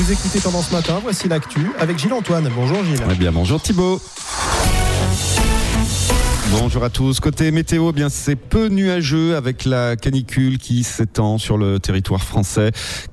Vous écoutez Tendance Matin, voici l'actu avec Gilles Antoine. Bonjour Gilles. Eh bien, bonjour Thibaut. Bonjour à tous. Côté météo, bien c'est peu nuageux avec la canicule qui s'étend sur le territoire français.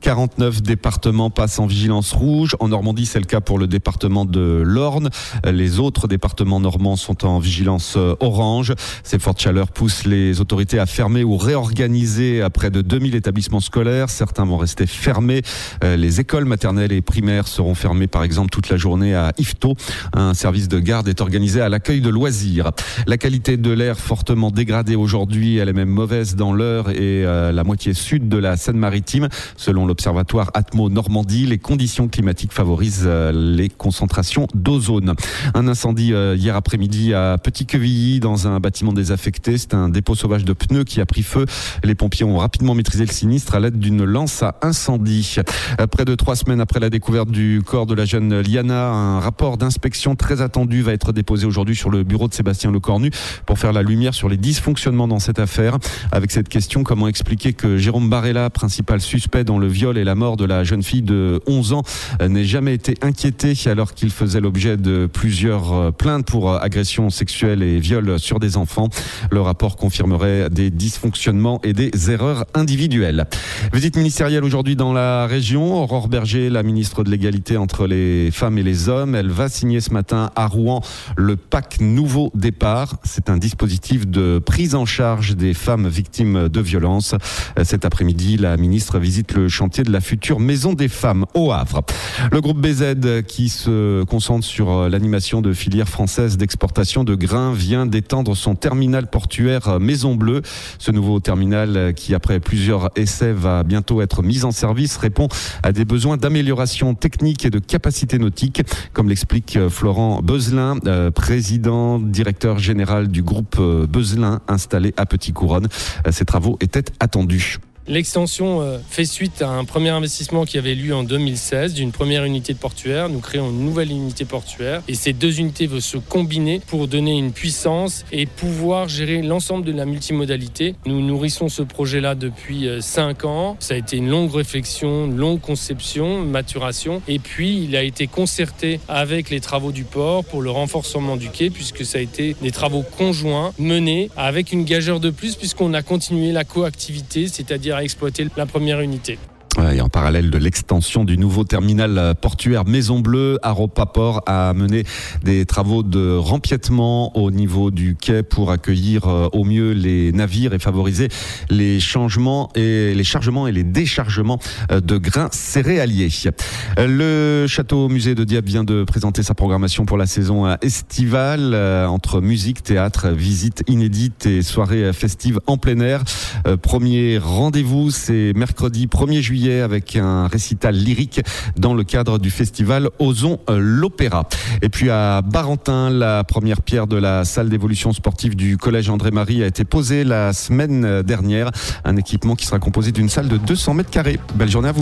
49 départements passent en vigilance rouge. En Normandie, c'est le cas pour le département de l'Orne. Les autres départements normands sont en vigilance orange. Ces fortes chaleurs poussent les autorités à fermer ou réorganiser près de 2000 établissements scolaires. Certains vont rester fermés. Les écoles maternelles et primaires seront fermées par exemple toute la journée à Yvetot. Un service de garde est organisé à l'accueil de loisirs. La qualité de l'air fortement dégradée aujourd'hui, elle est même mauvaise dans l'Eure et la moitié sud de la Seine-Maritime. Selon l'observatoire Atmo Normandie, les conditions climatiques favorisent les concentrations d'ozone. Un incendie hier après-midi à Petit-Quevilly dans un bâtiment désaffecté. C'est un dépôt sauvage de pneus qui a pris feu. Les pompiers ont rapidement maîtrisé le sinistre à l'aide d'une lance à incendie. Près de 3 semaines après la découverte du corps de la jeune Liana, un rapport d'inspection très attendu va être déposé aujourd'hui sur le bureau de Sébastien Lecornu pour faire la lumière sur les dysfonctionnements dans cette affaire. Avec cette question, comment expliquer que Jérôme Barella, principal suspect dans le viol et la mort de la jeune fille de 11 ans, n'ait jamais été inquiété alors qu'il faisait l'objet de plusieurs plaintes pour agressions sexuelles et viols sur des enfants. Le rapport confirmerait des dysfonctionnements et des erreurs individuelles. Visite ministérielle aujourd'hui dans la région. Aurore Berger, la ministre de l'égalité entre les femmes et les hommes, elle va signer ce matin à Rouen le PAC Nouveau Départ. C'est un dispositif de prise en charge des femmes victimes de violences. Cet après-midi, la ministre visite le chantier de la future Maison des Femmes au Havre. Le groupe BZ, qui se concentre sur l'animation de filières françaises d'exportation de grains, vient d'étendre son terminal portuaire Maison Bleue. Ce nouveau terminal, qui après plusieurs essais va bientôt être mis en service, répond à des besoins d'amélioration technique et de capacité nautique, comme l'explique Florent Beuzelin, président, directeur général du groupe Beuzelin installé à Petit-Couronne. Ces travaux étaient attendus. L'extension fait suite à un premier investissement qui avait lieu en 2016 d'une première unité de portuaire. Nous créons une nouvelle unité portuaire et ces deux unités vont se combiner pour donner une puissance et pouvoir gérer l'ensemble de la multimodalité. Nous nourrissons ce projet-là depuis 5 ans. Ça a été une longue réflexion, une longue conception, maturation et puis il a été concerté avec les travaux du port pour le renforcement du quai puisque ça a été des travaux conjoints menés avec une gageure de plus puisqu'on a continué la coactivité, c'est-à-dire à exploiter la première unité. Et en parallèle de l'extension du nouveau terminal portuaire Maison Bleue, Aropa Port a mené des travaux de rempiètement au niveau du quai pour accueillir au mieux les navires et favoriser les chargements et les déchargements de grains céréaliers. Le château musée de Dieppe vient de présenter sa programmation pour la saison estivale entre musique, théâtre, visites inédites et soirées festives en plein air. Premier rendez-vous, c'est mercredi 1er juillet avec un récital lyrique dans le cadre du festival Ozon l'Opéra. Et puis à Barentin, la première pierre de la salle d'évolution sportive du collège André-Marie a été posée la semaine dernière. Un équipement qui sera composé d'une salle de 200 mètres carrés. Belle journée à vous.